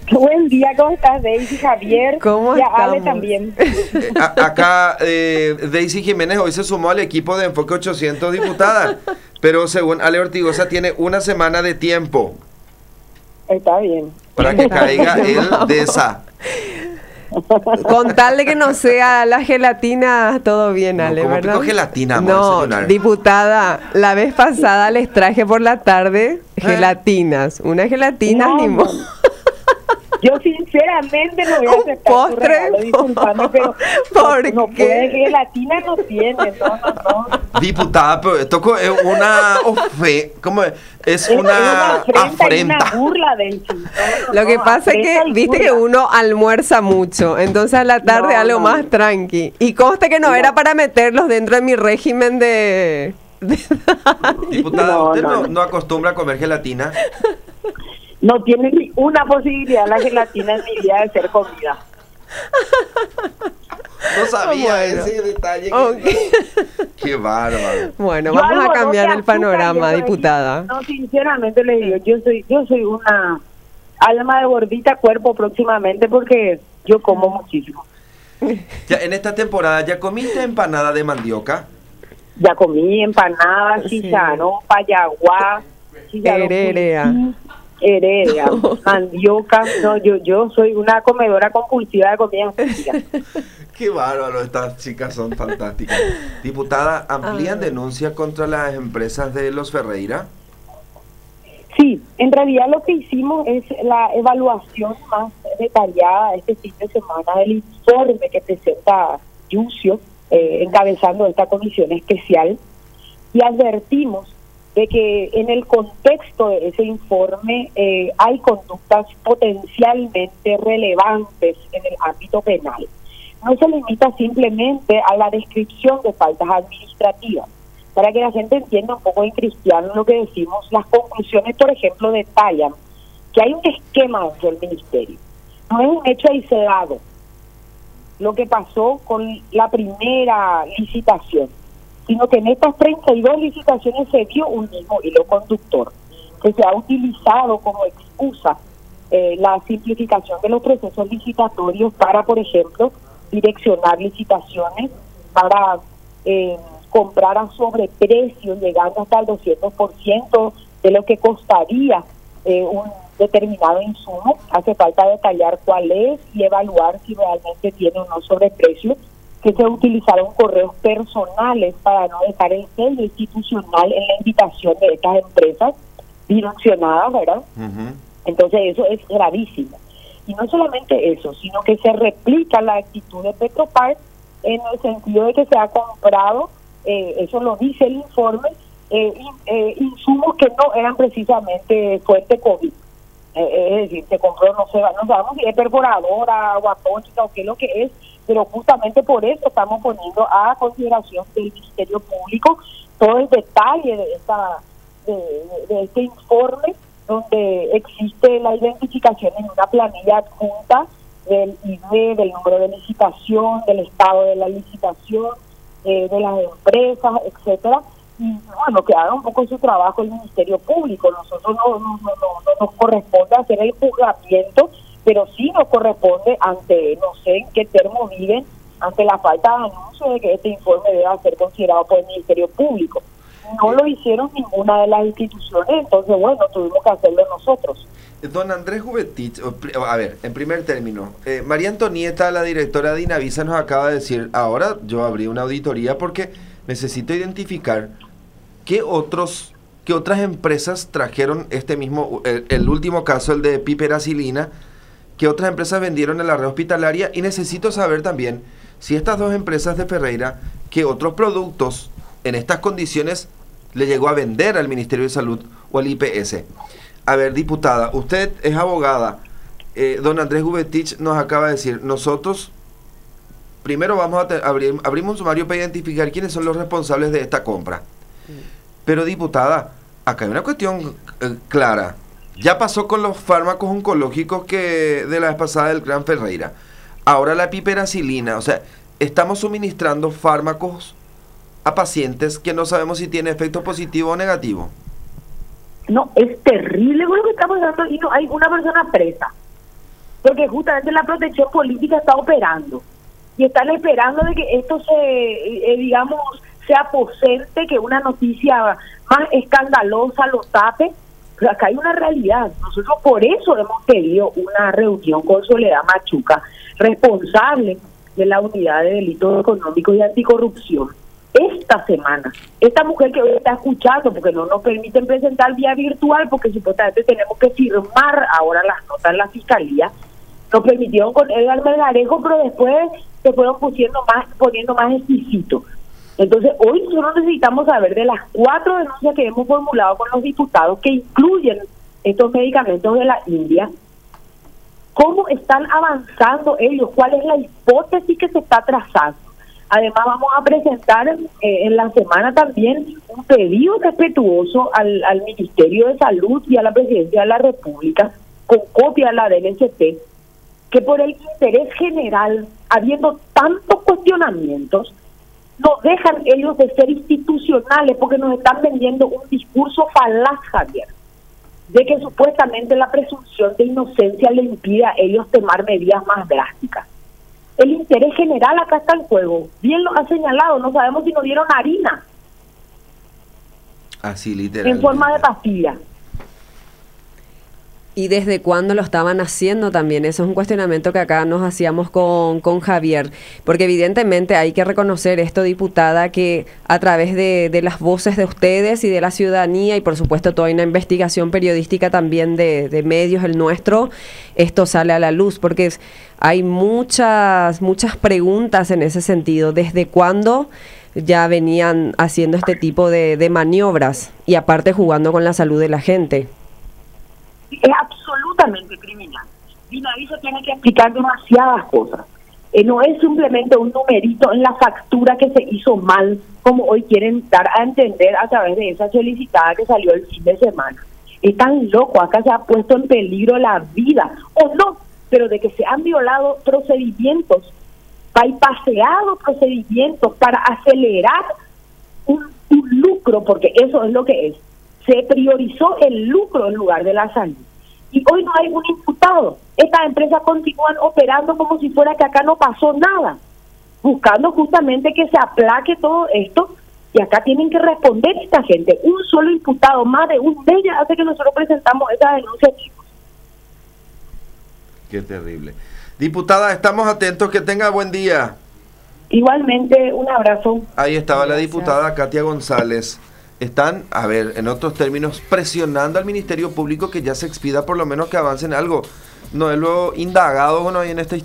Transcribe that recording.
Buen día, ¿cómo estás, Daisy, Javier? ¿Cómo y a Ale estamos? también. Acá Daisy Jiménez hoy se sumó al equipo de Enfoque 800 diputada, pero según Ale Ortigosa tiene una semana de tiempo Está bien. para que caiga el DESA. Con tal de que no sea la gelatina, todo bien, No, Ale, ¿cómo ¿verdad? pico gelatina? Vamos a No, desayunar. diputada, la vez pasada les traje por la tarde gelatinas. Una gelatina, No, ni no. modo. Yo sinceramente no voy a ¿Un aceptar tu postre? regalo, disculpame, pero ¿Por no qué? puede, gelatina no tiene, no. Diputada, pero esto es una ¿cómo es? Es una afrenta y una afrenta. burla, Daisy. Lo que pasa es afrenta que, y viste que burla. uno almuerza mucho, entonces a la tarde No, algo no. más tranqui. Y conste que no No. era para meterlos dentro de mi régimen de Diputada, No, ¿usted no. no acostumbra a comer gelatina? No tiene ni una posibilidad la gelatina en mi vida de ser comida. No sabía Bueno. ese detalle. Ok. Qué bárbaro. Bueno, Yo vamos a algodón cambiar de el azúcar, panorama, yo soy- diputada. No, sinceramente le digo, yo soy una alma de gordita cuerpo próximamente porque yo como muchísimo. Ya, en esta temporada, ¿ya comiste empanada de mandioca? Ya comí empanadas, Sí. chicharrón, payaguá, chicharrón Hererea. curtí, heredia, mandioca. No, yo soy una comedora compulsiva de comida física. Qué bárbaro, estas chicas son fantásticas. Diputada, ¿amplían denuncia contra las empresas de los Ferreira? Sí, en realidad lo que hicimos es la evaluación más detallada este fin de semana del informe que presenta Yucio, encabezando esta comisión especial, y advertimos de que en el contexto de ese informe hay conductas potencialmente relevantes en el ámbito penal. No se limita simplemente a la descripción de faltas administrativas. Para que la gente entienda un poco en cristiano lo que decimos, las conclusiones, por ejemplo, detallan que hay un esquema dentro del ministerio. No es un hecho aislado lo que pasó con la primera licitación, sino que en estas 32 licitaciones se dio un mismo hilo conductor, que se ha utilizado como excusa la simplificación de los procesos licitatorios para, por ejemplo, direccionar licitaciones, para comprar a sobreprecio, llegando hasta el 200% de lo que costaría un determinado insumo. Hace falta detallar cuál es y evaluar si realmente tiene o no sobreprecio, que se utilizaron correos personales para no dejar el sello institucional en la invitación de estas empresas direccionadas, ¿verdad? Entonces eso es gravísimo. Y no solamente eso, sino que se replica la actitud de Petropar en el sentido de que se ha comprado, eso lo dice el informe, insumos que no eran precisamente fuente COVID. Es decir, se compró, no sabemos si es perforadora, aguatónica o qué es lo que es, pero justamente por eso estamos poniendo a consideración del Ministerio Público todo el detalle de este informe, donde existe la identificación en una planilla adjunta del ID, del número de licitación, del estado de la licitación, de las empresas, etcétera. Y bueno, que haga un poco su trabajo el Ministerio Público. Nosotros no nos corresponde hacer el juzgamiento, pero sí nos corresponde ante, no sé en qué termo viven, ante la falta de anuncio de que este informe deba ser considerado por el Ministerio Público. No lo hicieron ninguna de las instituciones, entonces bueno, tuvimos que hacerlo nosotros. Don Andrés Jubetich, a ver, en primer término, María Antonieta, la directora de Inavisa, nos acaba de decir, ahora yo abrí una auditoría porque necesito identificar qué otras empresas trajeron este mismo, el último caso, el de piperacilina, qué otras empresas vendieron en la red hospitalaria, y necesito saber también si estas dos empresas de Ferreira, qué otros productos en estas condiciones le llegó a vender al Ministerio de Salud o al IPS. A ver, diputada, usted es abogada. Don Andrés Jubetich nos acaba de decir, nosotros primero vamos a abrimos un sumario para identificar quiénes son los responsables de esta compra. Pero, diputada, acá hay una cuestión clara. Ya pasó con los fármacos oncológicos que de la vez pasada del Gran Ferreira. Ahora la piperacilina, o sea, estamos suministrando fármacos a pacientes que no sabemos si tiene efecto positivo o negativo. No, es terrible lo que estamos dando y no hay una persona presa. porque justamente la protección política está operando y están esperando de que esto digamos, se aposente, que una noticia más escandalosa lo tape. Pero acá hay una realidad. Nosotros por eso hemos pedido una reunión con Soledad Machuca, responsable de la Unidad de Delitos Económicos y Anticorrupción, esta semana. Esta mujer que hoy está escuchando, porque no nos permiten presentar vía virtual, porque supuestamente tenemos que firmar ahora las notas en la Fiscalía, nos permitieron con Edgar Melgarejo, pero después se fueron poniendo más exquisitos. Entonces, hoy nosotros necesitamos saber de las 4 denuncias que hemos formulado con los diputados, que incluyen estos medicamentos de la India, cómo están avanzando ellos, cuál es la hipótesis que se está trazando. Además, vamos a presentar en la semana también un pedido respetuoso al Ministerio de Salud y a la Presidencia de la República, con copia a la DNCP, que por el interés general, habiendo tantos cuestionamientos, no dejan ellos de ser institucionales, porque nos están vendiendo un discurso falaz, Javier, de que supuestamente la presunción de inocencia le impide a ellos tomar medidas más drásticas. El interés general acá está en juego. Bien lo ha señalado, no sabemos si nos dieron harina. Así literalmente. En forma de pastilla. ¿Y desde cuándo lo estaban haciendo también? Eso es un cuestionamiento que acá nos hacíamos con Javier, porque evidentemente hay que reconocer esto, diputada, que a través de las voces de ustedes y de la ciudadanía, y por supuesto toda una investigación periodística también de medios, el nuestro, esto sale a la luz, porque hay muchas preguntas en ese sentido. ¿Desde cuándo ya venían haciendo este tipo de maniobras y aparte jugando con la salud de la gente? Es absolutamente criminal. Dinavisa tiene que explicar demasiadas cosas. No es simplemente un numerito en la factura que se hizo mal, como hoy quieren dar a entender a través de esa solicitada que salió el fin de semana. Es tan loco, acá se ha puesto en peligro la vida, o no, pero de que se han violado procedimientos, bypaseado procedimientos para acelerar un lucro, porque eso es lo que es. Se priorizó el lucro en lugar de la salud. Y hoy no hay un imputado. Estas empresas continúan operando como si fuera que acá no pasó nada, buscando justamente que se aplaque todo esto, y acá tienen que responder esta gente. Un solo imputado, más de un mes, hace que nosotros presentamos esta denuncia. Qué terrible. Diputada, estamos atentos, que tenga buen día. Igualmente, un abrazo. Ahí estaba la diputada Katia González. Están, a ver, en otros términos, presionando al Ministerio Público que ya se expida, por lo menos que avance en algo. No es lo indagado, bueno, ahí en esta historia.